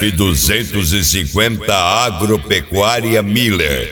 F250 Agropecuária Miller.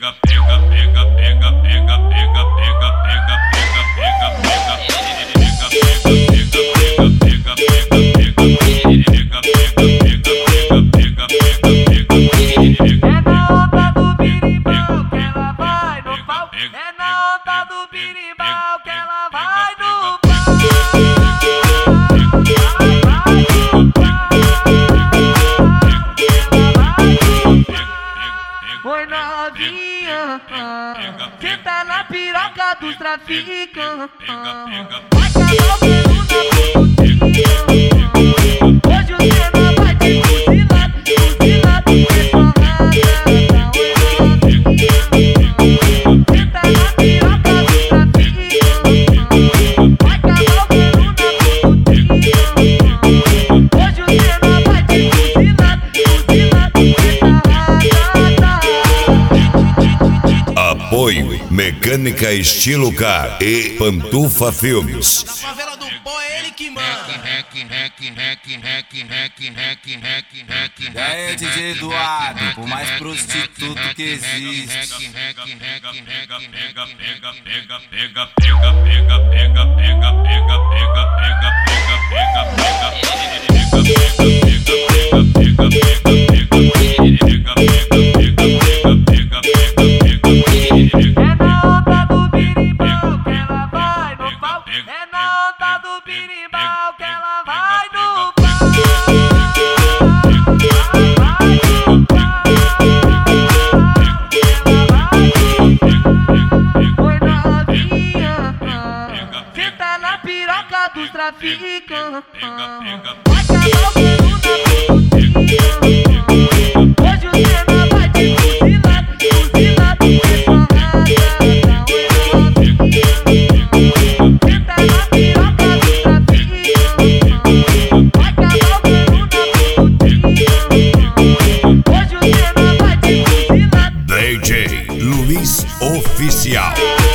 Oi novinha, senta na piroca dos traficantes. Vai calar o pelo na putinha. Hoje o cena vai te fuzilar, fuzilado e porrada. Oi novinha, senta na piroca dos traficantes. Vai calar o pelo na putinha. Hoje o cena vai te fuzilar, fuzilado e porrada. Apoio Mecânica Estilo Car e Pantufa Filmes. Na favela do boy é ele que manda. E aí, DJ Eduardo, o mais prostituto que existe. Dos traficantes. Vai calar o pelo na putinha. Hoje o cena vai te fuzilar, fuzilado e porrada. Oi novinha, senta na piroca dos traficantes. Vai calar o pelo na putinha. Hoje o cena vai te fuzilar. DJ Luiz Oficial.